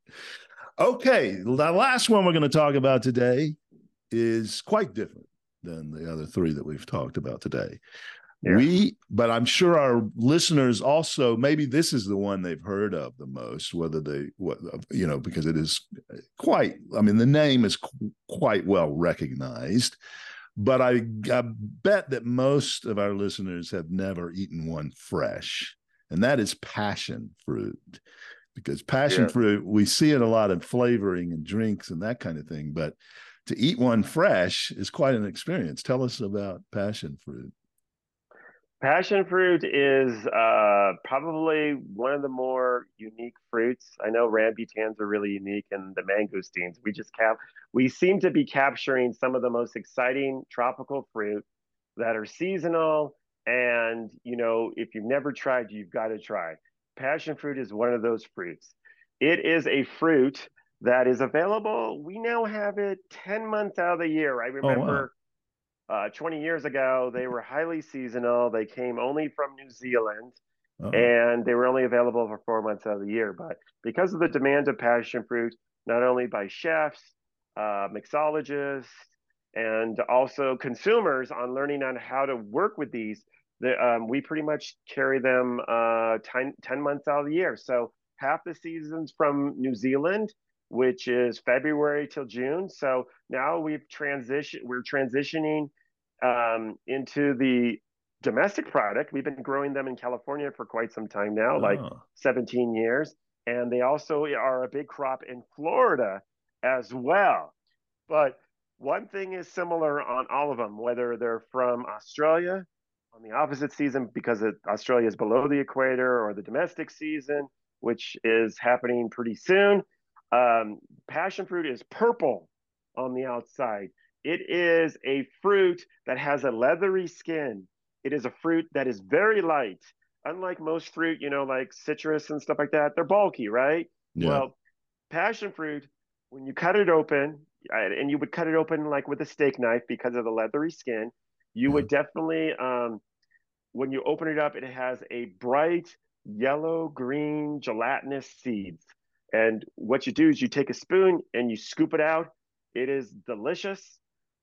A: Okay, the last one we're going to talk about today is quite different than the other three that we've talked about today.
B: Yeah.
A: But I'm sure our listeners also, maybe this is the one they've heard of the most, because it is quite, I mean, the name is quite well recognized, but I bet that most of our listeners have never eaten one fresh, and that is passion fruit. Because passion
B: Yeah.
A: fruit, we see it a lot in flavoring and drinks and that kind of thing, but to eat one fresh is quite an experience. Tell us about passion fruit.
B: Passion fruit is probably one of the more unique fruits. I know rambutans are really unique, and the mangosteens. We seem to be capturing some of the most exciting tropical fruit that are seasonal. And if you've never tried, you've got to try. Passion fruit is one of those fruits. It is a fruit that is available. We now have it 10 months out of the year. I
A: Oh, wow.
B: remember 20 years ago, they were highly seasonal. They came only from New Zealand,
A: Uh-oh.
B: and they were only available for 4 months out of the year. But because of the demand of passion fruit, not only by chefs, mixologists, and also consumers on learning on how to work with these, we pretty much carry them 10 months out of the year. So half the season's from New Zealand, which is February till June. So now we're transitioning into domestic product. We've been growing them in California for quite some time now, like
A: Oh,
B: 17 years. And they also are a big crop in Florida as well. But one thing is similar on all of them, whether they're from Australia on the opposite season because Australia is below the equator, or the domestic season, which is happening pretty soon. Passion fruit is purple on the outside. It is a fruit that has a leathery skin. It is a fruit that is very light. Unlike most fruit, like citrus and stuff like that, they're bulky, right?
A: yeah.
B: Well, passion fruit, when you cut it open, and you would cut it open like with a steak knife because of the leathery skin, you
A: Yeah.
B: would definitely, when you open it up, it has a bright yellow green gelatinous seeds. And what you do is you take a spoon and you scoop it out. It is delicious.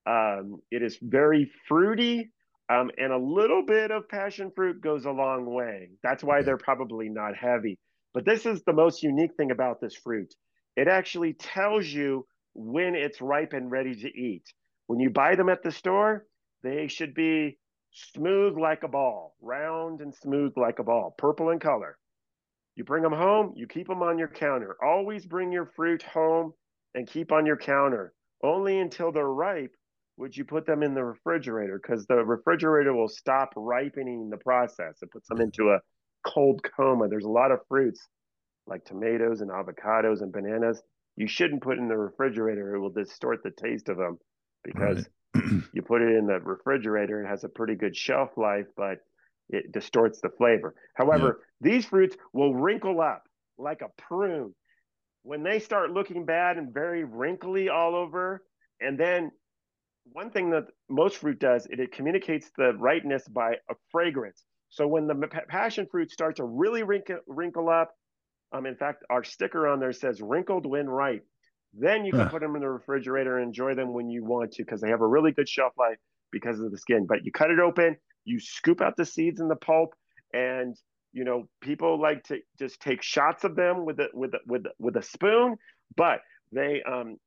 B: It is very fruity. And a little bit of passion fruit goes a long way. That's why
A: Yeah.
B: they're probably not heavy. But this is the most unique thing about this fruit. It actually tells you when it's ripe and ready to eat. When you buy them at the store, they should be smooth like a ball, round and smooth like a ball, purple in color. You bring them home, you keep them on your counter. Always bring your fruit home and keep on your counter. Only until they're ripe would you put them in the refrigerator, because the refrigerator will stop ripening the process. It puts them into a cold coma. There's a lot of fruits like tomatoes and avocados and bananas you shouldn't put in the refrigerator. It will distort the taste of them,
A: Right.
B: because you put it in the refrigerator, it has a pretty good shelf life, but it distorts the flavor.
A: Yeah.
B: However, these fruits will wrinkle up like a prune. When they start looking bad and very wrinkly all over, and then one thing that most fruit does, it communicates the ripeness by a fragrance. So when the passion fruit starts to really wrinkle up, in fact, our sticker on there says wrinkled when ripe. Then you can
A: Huh.
B: put them in the refrigerator and enjoy them when you want to, because they have a really good shelf life because of the skin. But you cut it open, you scoop out the seeds and the pulp, and people like to just take shots of them with a spoon. But they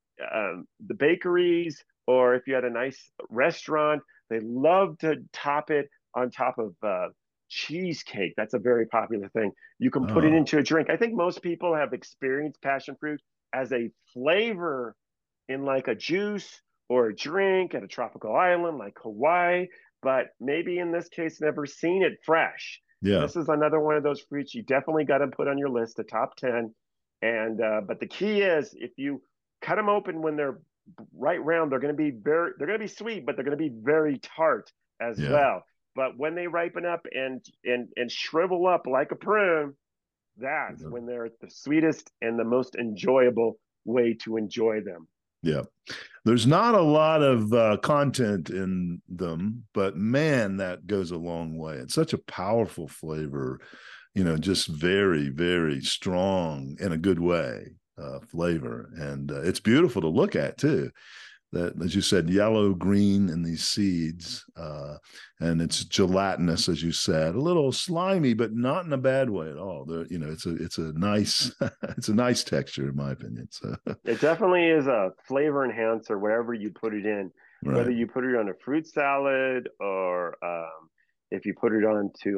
B: the bakeries, or if you had a nice restaurant, they love to top it on top of cheesecake. That's a very popular thing. You can put it
A: Oh,
B: into a drink. I think most people have experienced passion fruit as a flavor in like a juice or a drink at a tropical island like Hawaii, but maybe in this case, never seen it fresh.
A: yeah.
B: This is another one of those fruits you definitely got to put on your list, the top 10. And but the key is, if you cut them open when they're right round, they're going to be sweet, but they're going to be very tart as
A: Yeah.
B: well. But when they ripen up and shrivel up like a prune, that's when they're the sweetest and the most enjoyable way to enjoy them.
A: Yeah. There's not a lot of content in them, but man, that goes a long way. It's such a powerful flavor, just very, very strong in a good way flavor. And it's beautiful to look at too. That, as you said, yellow green in these seeds, and it's gelatinous, as you said, a little slimy, but not in a bad way at all. It's a nice it's a nice texture in my opinion. So
B: It definitely is a flavor enhancer wherever you put it in, whether
A: right,
B: you put it on a fruit salad, or if you put it onto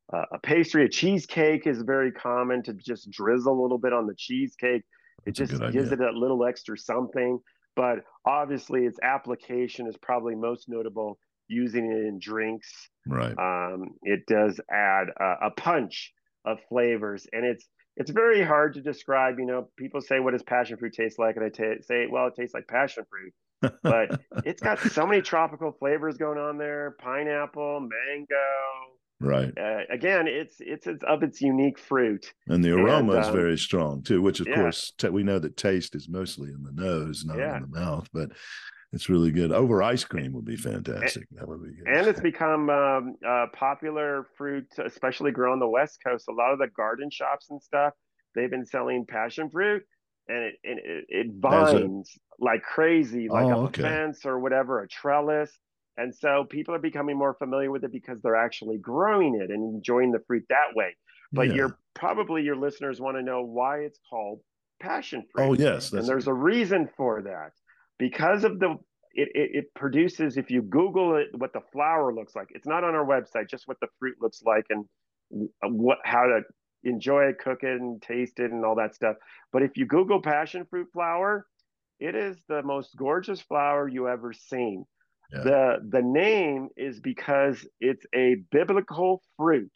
B: a pastry. A cheesecake is very common to just drizzle a little bit on the cheesecake. It
A: that's a
B: just
A: good
B: gives
A: idea.
B: it a little extra something. But obviously, its application is probably most notable using it in drinks.
A: Right.
B: It does add a punch of flavors, and it's very hard to describe. People say, "What does passion fruit taste like?" And I say, "Well, it tastes like passion fruit." But it's got so many tropical flavors going on there: pineapple, mango.
A: Right.
B: Again, it's of its unique fruit,
A: And the aroma
B: and
A: is very strong too, which of
B: yeah,
A: course we know that taste is mostly in the nose, not in
B: yeah.
A: the mouth, but it's really good. Over ice cream would be fantastic. That would be
B: And it's
A: good.
B: become a popular fruit, especially grown on the West Coast. A lot of the garden shops and stuff, they've been selling passion fruit, and it
A: As a
B: vines like crazy, like
A: oh,
B: up a
A: okay.
B: fence or whatever, a trellis. And so people are becoming more familiar with it because they're actually growing it and enjoying the fruit that way. But
A: Yeah.
B: your listeners want to know why it's called passion
A: Oh
B: fruit.
A: yes,
B: And
A: that's
B: there's a reason for that. Because of the it produces, if you Google it, what the flower looks like. It's not on our website, just what the fruit looks like and how to enjoy it, cook it, and taste it, and all that stuff. But if you Google passion fruit flower, it is the most gorgeous flower you ever seen.
A: Yeah.
B: The name is because it's a biblical fruit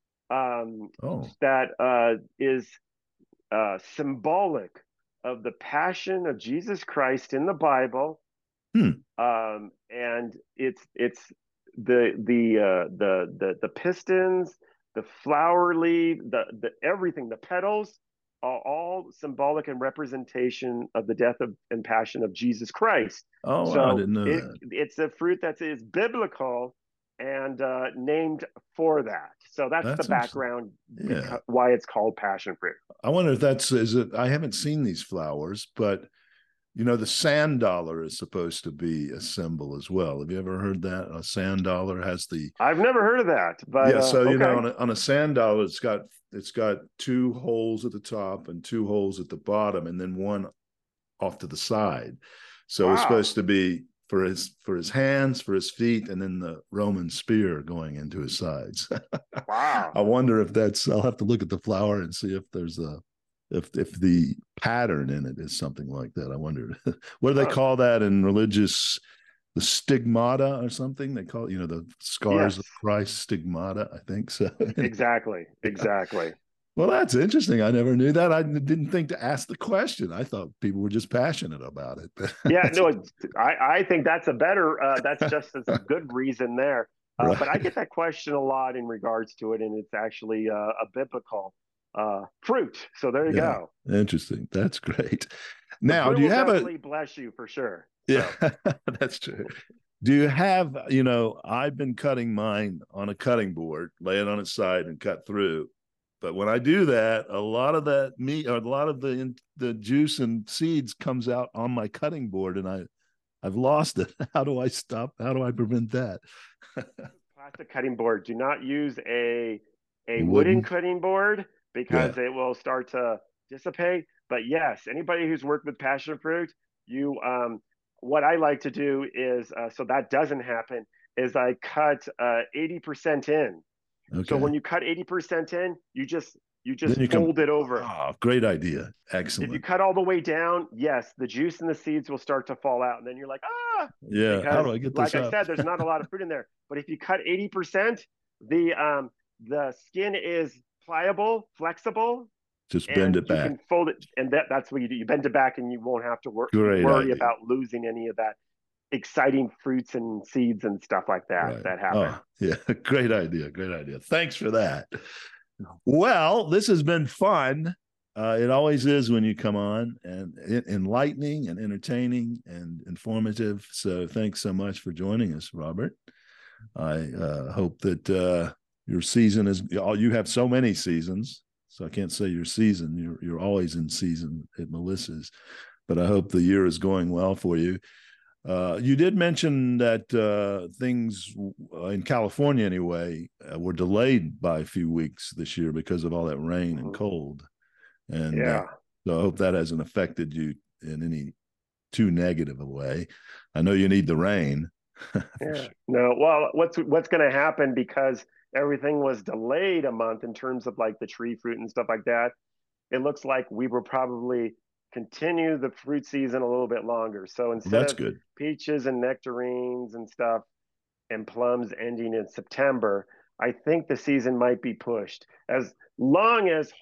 B: that is symbolic of the passion of Jesus Christ in the Bible. And it's the pistons, the flower leaf, the everything, the petals are all symbolic and representation of the death and passion of Jesus Christ.
A: Oh,
B: so
A: I didn't know that.
B: It's a fruit that is biblical and named for that. So that's the background why it's called passion fruit.
A: I wonder if I haven't seen these flowers, but the sand dollar is supposed to be a symbol as well. Have you ever heard that? A sand dollar has
B: I've never heard of that, but
A: yeah. So
B: okay.
A: on a sand dollar, it's got 2 holes at the top and 2 holes at the bottom, and then one off to the side. So It's supposed to be for his hands, for his feet, and then the Roman spear going into his sides.
B: Wow.
A: I wonder if I'll have to look at the flower and see if there's if the pattern in it is something like that. I wonder what do they call that in religious, the stigmata or something they call it, the scars of Christ, stigmata, I think so.
B: Exactly.
A: Well, that's interesting. I never knew that. I didn't think to ask the question. I thought people were just passionate about it.
B: Yeah, no, I think that's a better, that's just as a good reason there.
A: Right.
B: But I get that question a lot in regards to it, and it's actually a biblical fruit. So there you go.
A: Interesting. That's great. Now, do you have
B: definitely bless you for sure.
A: Yeah, that's true. Do you have, I've been cutting mine on a cutting board, lay it on its side and cut through. But when I do that, a lot of that meat or a lot of the juice and seeds comes out on my cutting board, and I've lost it. How do I stop? How do I prevent that?
B: Plastic cutting board. Do not use a wooden cutting board because it will start to dissipate. But yes, anybody who's worked with passion fruit, what I like to do is so that doesn't happen is I cut 80% in. Okay. So when you cut 80% in, you just fold it over.
A: Oh, great idea. Excellent.
B: If you cut all the way down, yes, the juice and the seeds will start to fall out. And then you're like,
A: yeah.
B: Because,
A: how do I get this
B: like I said, there's not a lot of fruit in there. But if you cut 80%, the skin is pliable, flexible.
A: Just bend it back.
B: You can fold it, and that's what you do. You bend it back, and you won't have to worry about losing any of that exciting fruits and seeds and stuff like that that happen.
A: Oh, yeah, great idea. Thanks for that. Well, this has been fun. It always is when you come on, and enlightening and entertaining and informative. So thanks so much for joining us, Robert. I hope that your season is, you have so many seasons, so I can't say your season. You're always in season at Melissa's, but I hope the year is going well for you. You did mention that things in California, anyway, were delayed by a few weeks this year because of all that rain and cold. And so I hope that hasn't affected you in any too negative a way. I know you need the rain.
B: Sure. No, well, what's going to happen, because everything was delayed a month in terms of like the tree fruit and stuff like that, it looks like we will probably continue the fruit season a little bit longer. So instead of peaches and nectarines and stuff and plums ending in September, I think the season might be pushed as long as,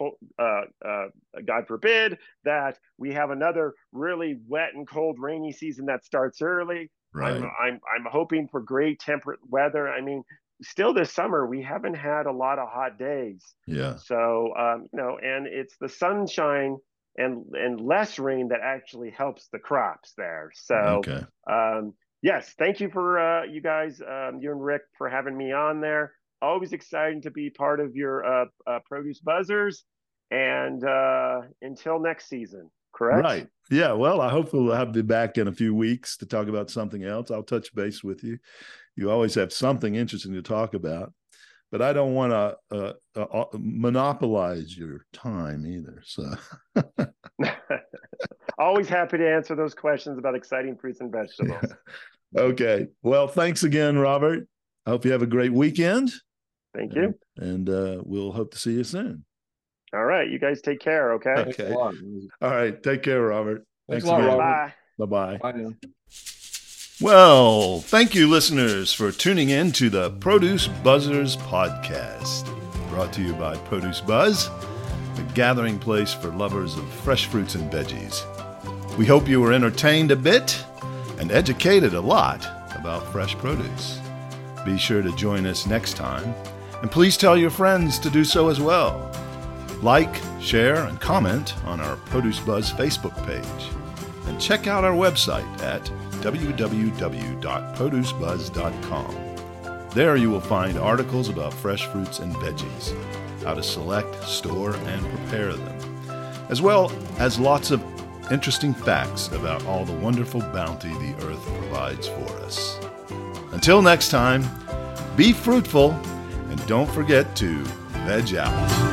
B: God forbid, that we have another really wet and cold rainy season that starts early. Right. I'm hoping for great temperate weather. I mean, still this summer, we haven't had a lot of hot days.
A: Yeah.
B: So, and it's the sunshine and less rain that actually helps the crops there. So, yes, thank you for you guys, you and Rick, for having me on there. Always exciting to be part of your Produce Buzzers. And until next season, correct?
A: Right. Yeah. Well, I hope we'll have you back in a few weeks to talk about something else. I'll touch base with you. You always have something interesting to talk about, but I don't want to monopolize your time either. So
B: Always happy to answer those questions about exciting fruits and vegetables.
A: Okay. Well, thanks again, Robert. I hope you have a great weekend.
B: Thank you.
A: And we'll hope to see you soon.
B: All right. You guys take care, okay?
A: Okay. All right. Take care, Robert.
C: Thanks a lot,
A: again.
C: Robert.
B: Bye.
A: Bye-bye.
C: Bye now.
A: Well, thank you, listeners, for tuning in to the Produce Buzzers podcast, brought to you by Produce Buzz, the gathering place for lovers of fresh fruits and veggies. We hope you were entertained a bit and educated a lot about fresh produce. Be sure to join us next time, and please tell your friends to do so as well. Like, share, and comment on our Produce Buzz Facebook page, and check out our website at www.producebuzz.com. There you will find articles about fresh fruits and veggies, how to select, store, and prepare them, as well as lots of interesting facts about all the wonderful bounty the earth provides for us. Until next time, be fruitful and don't forget to veg out.